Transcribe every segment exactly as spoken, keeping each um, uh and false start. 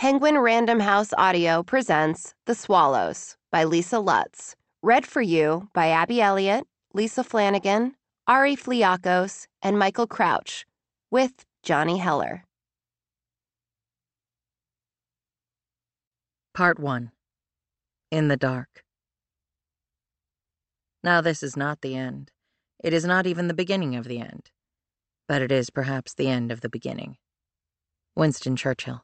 Penguin Random House Audio presents The Swallows by Lisa Lutz. Read for you by Abby Elliott, Lisa Flanagan, Ari Fliakos, and Michael Crouch, with Johnny Heller. Part one. In the Dark. Now this is not the end. It is not even the beginning of the end. But it is perhaps the end of the beginning. Winston Churchill.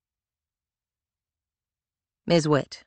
Miz Witt.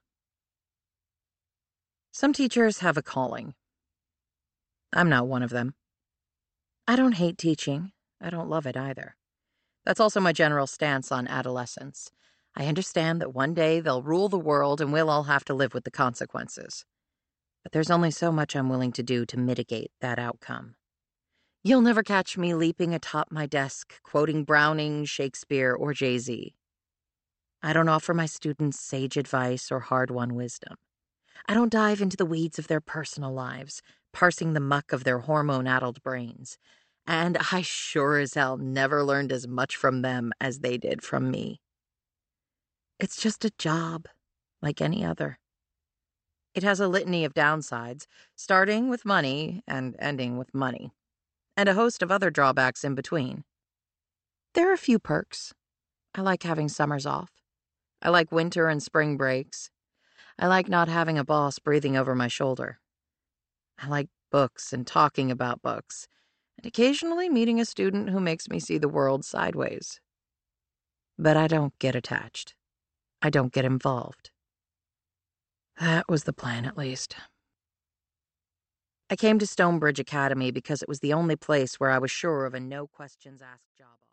Some teachers have a calling. I'm not one of them. I don't hate teaching. I don't love it either. That's also my general stance on adolescence. I understand that one day they'll rule the world and we'll all have to live with the consequences. But there's only so much I'm willing to do to mitigate that outcome. You'll never catch me leaping atop my desk, quoting Browning, Shakespeare, or Jay-Z. I don't offer my students sage advice or hard-won wisdom. I don't dive into the weeds of their personal lives, parsing the muck of their hormone-addled brains. And I sure as hell never learned as much from them as they did from me. It's just a job, like any other. It has a litany of downsides, starting with money and ending with money, and a host of other drawbacks in between. There are a few perks. I like having summers off. I like winter and spring breaks. I like not having a boss breathing over my shoulder. I like books and talking about books, and occasionally meeting a student who makes me see the world sideways. But I don't get attached. I don't get involved. That was the plan, at least. I came to Stonebridge Academy because it was the only place where I was sure of a no-questions-asked job.